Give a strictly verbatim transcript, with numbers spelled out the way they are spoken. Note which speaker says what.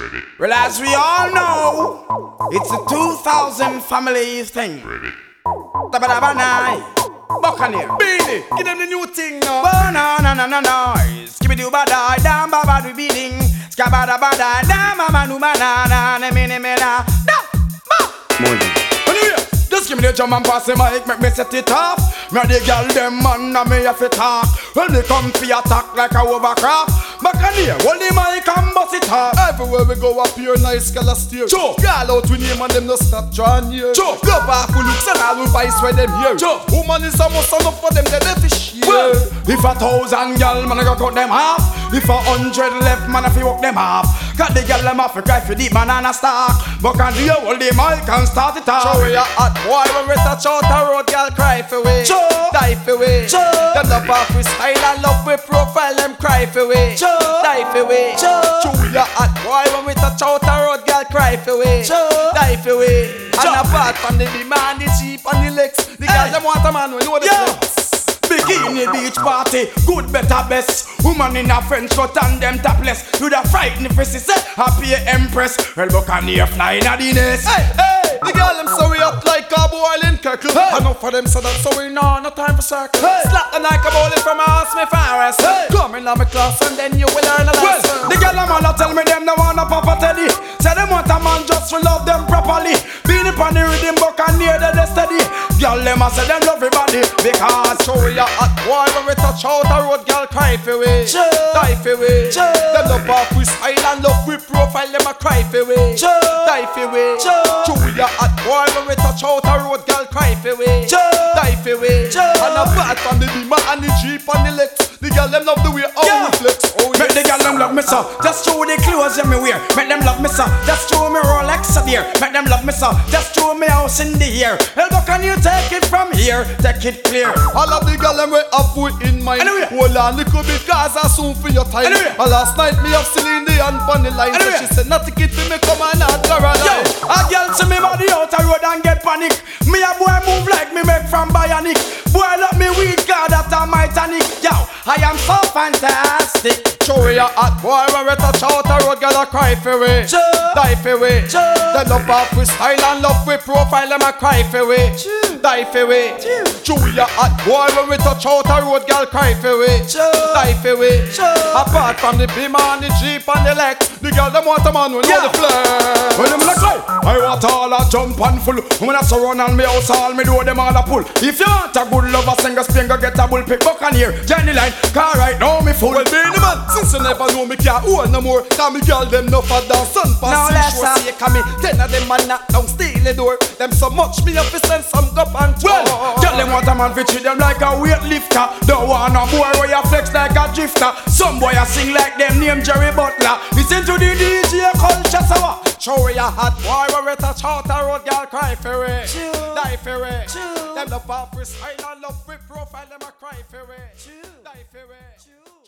Speaker 1: Ready.
Speaker 2: Well, as we all know, it's a two thousand family thing.
Speaker 1: Ready.
Speaker 2: Tabadabanai, Buccaneer,
Speaker 3: Beanie, give them the new thing now.
Speaker 2: Bona na na na na, skibidi bada, dam baba du beating, skabada bada, dam mama nu banana, ne mene mena, da ba.
Speaker 3: Morning.
Speaker 2: Anyway, just give me the drum and pass the mic, make me set it off. Me the girl them man and me have to talk. When they come fi attack like a overcraft, Buccaneer, hold the mic and bust it off.
Speaker 3: Everywhere we go up here, nice girl steer.
Speaker 2: Sure.
Speaker 3: Girl out we name and them no stop drawing here.
Speaker 2: Sure.
Speaker 3: Love half who looks and all we vice where them here.
Speaker 2: Sure.
Speaker 3: Woman is almost enough for them, they left fish here.
Speaker 2: Well, if a thousand gal man I go cut them half. If a hundred left man I fi walk them half. Got the gal them off fi cry for the banana stalk. Buccaneer, hold the mic and start it off.
Speaker 3: Show we a hot boy when we touch out the road, girl cry for we.
Speaker 2: Sure.
Speaker 3: Die for we.
Speaker 2: Sure.
Speaker 3: Them love off we style and love we profile, them cry for we.
Speaker 2: Sure.
Speaker 3: Die for we.
Speaker 2: Sure.
Speaker 3: Show we a hot boy when we touch out the road, girl cry for we.
Speaker 2: Sure.
Speaker 3: Die for we.
Speaker 2: Sure.
Speaker 3: And apart from the demand, the cheap and the legs, the girls them want a man we know the
Speaker 2: Yeah.
Speaker 3: flex.
Speaker 2: Bikini beach party, good better best. Woman in a French cut and them topless. You da frighten if she say happy empress. Well, Buccaneer flying at the nest.
Speaker 3: Hey, hey, the girl them so we up like a boil in kettle.
Speaker 2: Hey.
Speaker 3: Enough for them so that so we know no time for circle.
Speaker 2: Hey.
Speaker 3: Slap the like a bowling from a house me forest.
Speaker 2: Hey.
Speaker 3: Come in on my class and then you will learn a
Speaker 2: Well,
Speaker 3: lesson.
Speaker 2: the girl them all a tell me them no want a Papa Teddy. Say them want a man just to love them properly. Being upon the rhythm, Buccaneer they dey steady. Girl them a say them love everybody because
Speaker 3: So we a hot boy when we touch out the road, girl cry for we.
Speaker 2: Sure.
Speaker 3: Die for we.
Speaker 2: Sure.
Speaker 3: Them love off we style and love we profile, them a cry for we.
Speaker 2: Sure.
Speaker 3: Die for we.
Speaker 2: Sure.
Speaker 3: So we a hot boy when we touch out the road, girl cry for we.
Speaker 2: Sure.
Speaker 3: Die for we.
Speaker 2: Sure.
Speaker 3: And apart from the beamer and the jeep and the legs, the girl them love the way how
Speaker 2: Yeah.
Speaker 3: we flex. Oh
Speaker 2: Make
Speaker 3: yes.
Speaker 2: the girl them love me so. Just show the clothes them me wear. Make them love me so. Just show me Rolex up here. Make them love me so. Just show me house in the air. Well, can you take it from here? Take it clear.
Speaker 3: All of the girl them we have we in mind.
Speaker 2: Anyway.
Speaker 3: Hold on, little bit cause I soon for your time.
Speaker 2: Anyway.
Speaker 3: And last night me have Celine Dion on the line.
Speaker 2: Anyway.
Speaker 3: So she said not to get me come and not Caroline.
Speaker 2: Yo, a girl see me body out the road and get panic. Me a boy move like me make from bionic. Boy love me weed God that a my tonic. Yo, I am so fantastic.
Speaker 3: Show we a hot boy when we touch out the road, girl a cry for we.
Speaker 2: Sure.
Speaker 3: Die for we.
Speaker 2: Sure.
Speaker 3: Them love off we style and love we profile, them a cry for we.
Speaker 2: Sure.
Speaker 3: Die for we.
Speaker 2: Sure.
Speaker 3: Show we a hot boy when we touch out the road, girl cry for we.
Speaker 2: Sure.
Speaker 3: Die for we.
Speaker 2: Sure.
Speaker 3: Apart from the beamer and the jeep and the legs, the girl them want a man who know
Speaker 2: Yeah.
Speaker 3: the flex.
Speaker 2: When them look like I want all a jump and full. When I surround and me house all me do them all a pull. If you want a good lover, sing a spin, go get a bull pick Buccaneer. Johnny line, car right now me full.
Speaker 3: Well, Beenie Man, since you never know me can't hold no more. Cause me girl them no for dance and
Speaker 2: No
Speaker 3: pass
Speaker 2: less,
Speaker 3: sure
Speaker 2: uh.
Speaker 3: say come me. Ten of them man knock down steal the door. Them so much me have to send some up and
Speaker 2: Well,
Speaker 3: talk.
Speaker 2: tell them what a man fi treat them like a weightlifter. Don't want no boy where you flex like a drifter. Some boy a sing like them name Jerry Butler. Listen to the D J culture sour.
Speaker 3: Show we a hot boy when we touch out the road, girl cry for it.
Speaker 2: Chill.
Speaker 3: Die for it.
Speaker 2: Chill.
Speaker 3: Them love off we style and love we profile, them a cry for it.
Speaker 2: Chill.
Speaker 3: Die for it.
Speaker 2: Chill.